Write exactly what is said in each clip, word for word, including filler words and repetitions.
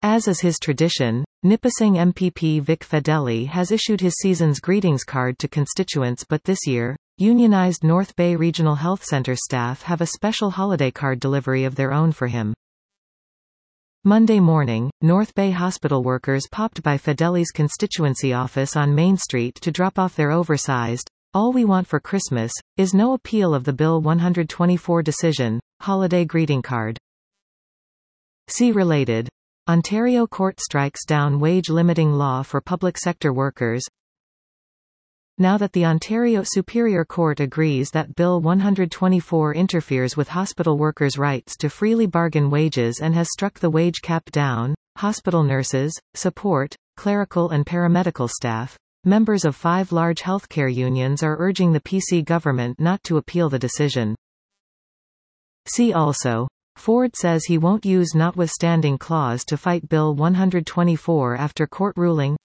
As is his tradition, Nipissing M P P Vic Fedeli has issued his season's greetings card to constituents, but this year, unionized North Bay Regional Health Centre staff have a special holiday card delivery of their own for him. Monday morning, North Bay hospital workers popped by Fedeli's constituency office on Main Street to drop off their oversized, "All We Want for Christmas is No Appeal of the Bill one twenty-four decision" holiday greeting card. See related. Ontario court strikes down wage-limiting law for public sector workers. Now that the Ontario Superior Court agrees that Bill one twenty-four interferes with hospital workers' rights to freely bargain wages and has struck the wage cap down, hospital nurses, support, clerical and paramedical staff, members of five large healthcare unions are urging the P C government not to appeal the decision. See also. Ford says he won't use notwithstanding clause to fight Bill one twenty-four after court ruling.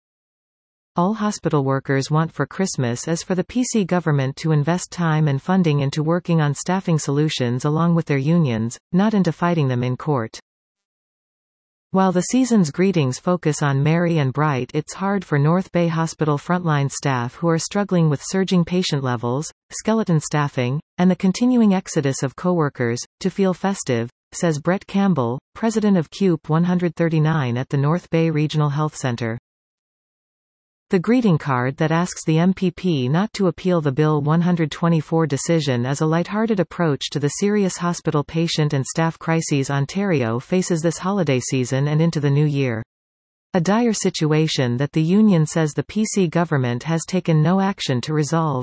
All hospital workers want for Christmas is for the P C government to invest time and funding into working on staffing solutions along with their unions, not into fighting them in court. While the season's greetings focus on Merry and Bright, it's hard for North Bay Hospital frontline staff who are struggling with surging patient levels, skeleton staffing, and the continuing exodus of coworkers, to feel festive, says Brett Campbell, president of C U P one thirty-nine at the North Bay Regional Health Centre. The greeting card that asks the M P P not to appeal the Bill one twenty-four decision is a lighthearted approach to the serious hospital patient and staff crises Ontario faces this holiday season and into the new year. A dire situation that the union says the P C government has taken no action to resolve.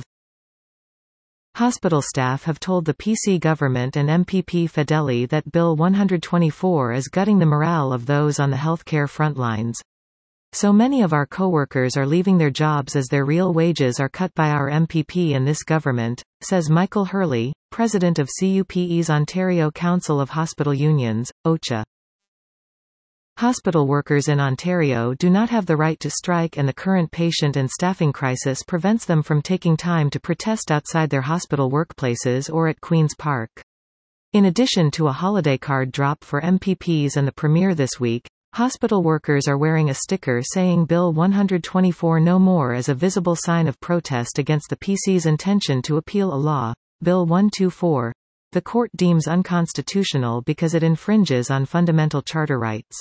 Hospital staff have told the P C government and M P P Fedeli that Bill one twenty-four is gutting the morale of those on the healthcare front lines. So many of our co-workers are leaving their jobs as their real wages are cut by our M P P and this government, says Michael Hurley, president of C U P E's Ontario Council of Hospital Unions, O C H A. Hospital workers in Ontario do not have the right to strike, and the current patient and staffing crisis prevents them from taking time to protest outside their hospital workplaces or at Queen's Park. In addition to a holiday card drop for M P Ps and the Premier this week, hospital workers are wearing a sticker saying Bill one twenty-four no more as a visible sign of protest against the P C's intention to appeal a law, Bill one twenty-four, the court deems unconstitutional because it infringes on fundamental charter rights.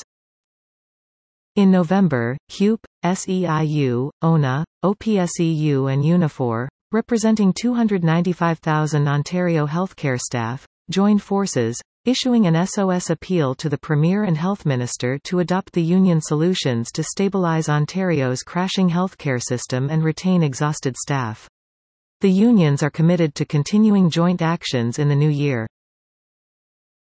In November, C U P, S E I U, O N A, O P S E U and Unifor, representing two hundred ninety-five thousand Ontario healthcare staff, joined forces, issuing an S O S appeal to the Premier and Health Minister to adopt the union solutions to stabilise Ontario's crashing healthcare system and retain exhausted staff. The unions are committed to continuing joint actions in the new year.